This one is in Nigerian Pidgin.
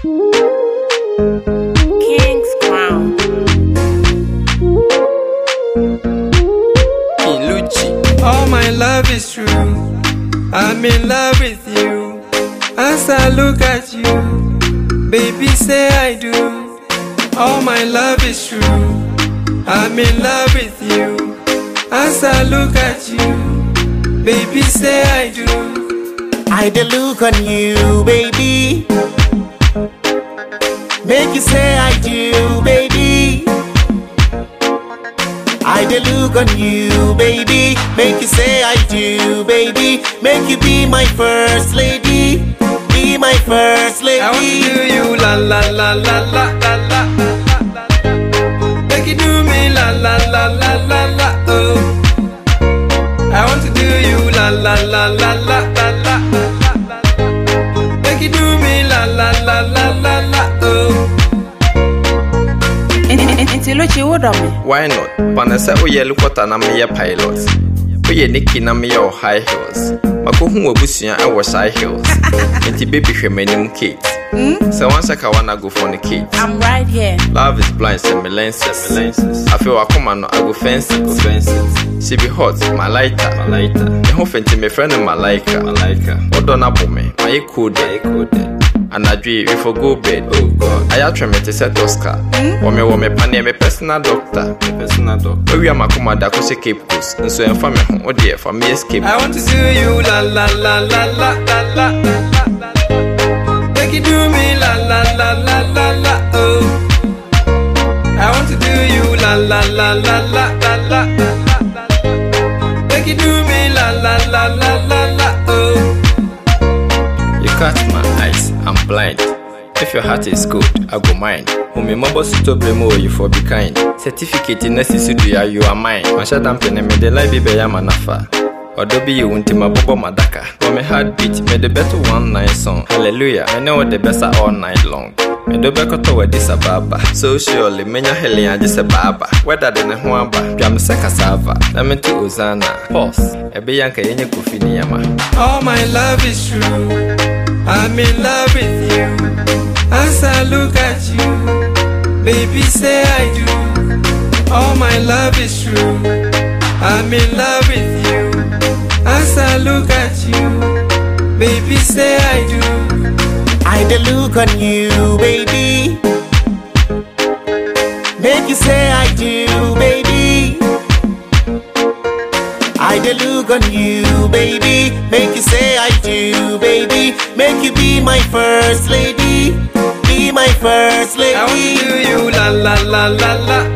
King's Crown. All my love is true. I'm in love with you. As I look at you, baby, say I do. All my love is true. I'm in love with you. As I look at you, baby, say I do. I dey look on you, baby. Make you say I do, baby. I dey look on you, baby. Make you say I do, baby. Make you be my first lady. Be my first lady. I want to do you la la la la la la la. Make you do me la la la la la la oh. I want to do you la la la la la la la. Make you do me la la la la la la oh. Why not? Panasa o yellow quarter na me pilot. We Nicky na me your high heels. Makohu obusia I was high heels. Inti baby shemenim Kate. So once I wanna go for the kids. I'm right here. Love is blind, say me lenses. I feel I come and I go fences. She be hot, my lighter. Me ho fenti me friend my liker. Odona me, my code. And I dream if I go bed. Oh God, I try me to set Oscar. Me pane me personal doctor. We are my commander, cause she Cape Coast. And so I'm from me, oh dear, for me escape. I want to do you la la la la la la la. Make you do me la la la la la la oh. I want to do you la la la la la la la. Make you do me la la la la la la oh. You catch my eyes, I'm blind. If your heart is good, I go mine. Umi mobile to blame you for be kind. Certificate in necessity, you are mine. Masha dampene me de life be ya manafa. Odo be you unti mabobo madaka. For me heartbeat, me the better one night song. Hallelujah, I know the best all night long. Me do beko to we this ababa. So surely menya heli and just a baba. Whether than a huamba, jam seka sava. Lament to Uzana. Pause. Ebe yanka yenye kufini yama. All my love is true. I'm in love with you. As I look at you, baby, say I do. All my love is true. I'm in love with you. As I look at you, baby, say I do. I dey look on you, baby. Make you say I do, baby. I dey look on you, baby. Make you say I do, baby. Make you be my first lady. Be my first lady. I want to do you la la la la la.